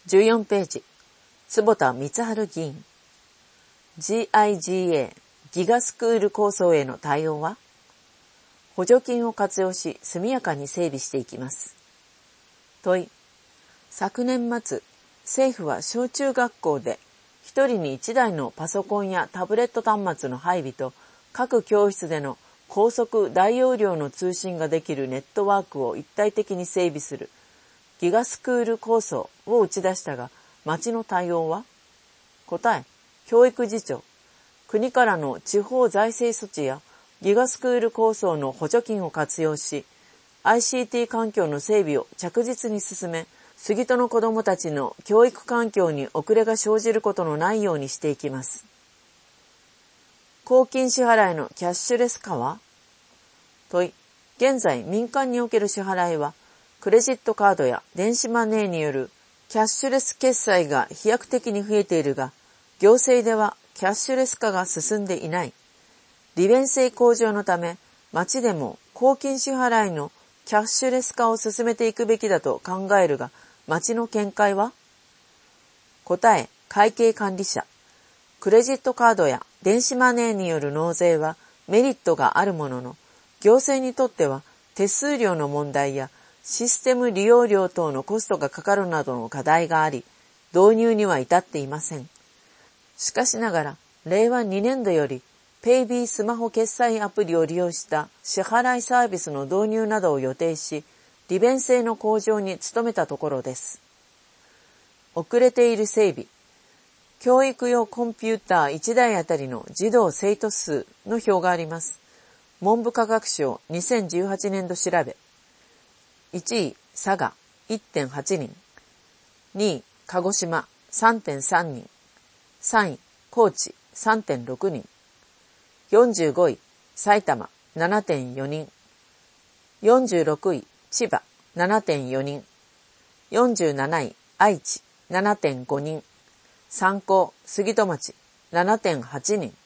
14ページ、坪田光晴議員。GIGA、ギガスクール構想への対応は？補助金を活用し速やかに整備していきます。問い。昨年末、政府は小中学校で1人に1台のパソコンやタブレット端末の配備と各教室での高速大容量の通信ができるネットワークを一体的に整備するギガスクール構想を打ち出したが、町の対応は？答え。教育次長。国からの地方財政措置やギガスクール構想の補助金を活用し、ICT 環境の整備を着実に進め、杉戸の子どもたちの教育環境に遅れが生じることのないようにしていきます。公金支払いのキャッシュレス化は？問い。現在民間における支払いは、クレジットカードや電子マネーによるキャッシュレス決済が飛躍的に増えているが、行政ではキャッシュレス化が進んでいない。利便性向上のため、町でも公金支払いのキャッシュレス化を進めていくべきだと考えるが、町の見解は？答え。会計管理者。クレジットカードや電子マネーによる納税はメリットがあるものの、行政にとっては手数料の問題やシステム利用料等のコストがかかるなどの課題があり、導入には至っていません。しかしながら、令和2年度より、ペイビースマホ決済アプリを利用した支払いサービスの導入などを予定し、利便性の向上に努めたところです。遅れている整備。教育用コンピューター1台あたりの児童生徒数の表があります。文部科学省2018年度調べ。1位、佐賀 1.8 人。2位、鹿児島 3.3 人。3位、高知 3.6 人。45位、埼玉 7.4 人。46位、千葉 7.4 人。47位、愛知 7.5 人。参考、杉戸町 7.8 人。